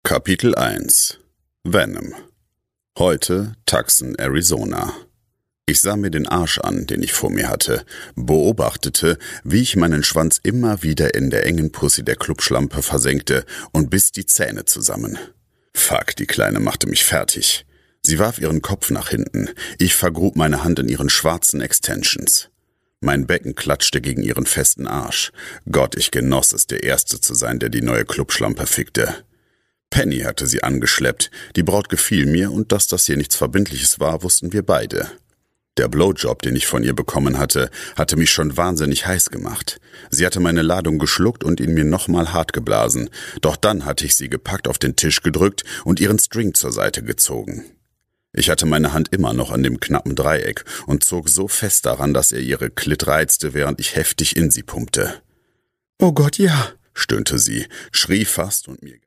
Kapitel 1 Venom. Heute Tucson, Arizona. Ich sah mir den Arsch an, den ich vor mir hatte, beobachtete, wie ich meinen Schwanz immer wieder in der engen Pussy der Clubschlampe versenkte und biss die Zähne zusammen. Fuck, die Kleine machte mich fertig. Sie warf ihren Kopf nach hinten. Ich vergrub meine Hand in ihren schwarzen Extensions. Mein Becken klatschte gegen ihren festen Arsch. Gott, ich genoss es, der Erste zu sein, der die neue Clubschlampe fickte. Penny hatte sie angeschleppt. Die Braut gefiel mir, und dass das hier nichts Verbindliches war, wussten wir beide. Der Blowjob, den ich von ihr bekommen hatte, hatte mich schon wahnsinnig heiß gemacht. Sie hatte meine Ladung geschluckt und ihn mir nochmal hart geblasen. Doch dann hatte ich sie gepackt, auf den Tisch gedrückt und ihren String zur Seite gezogen. Ich hatte meine Hand immer noch an dem knappen Dreieck und zog so fest daran, dass er ihre Klit reizte, während ich heftig in sie pumpte. »Oh Gott, ja«, stöhnte sie, schrie fast und mir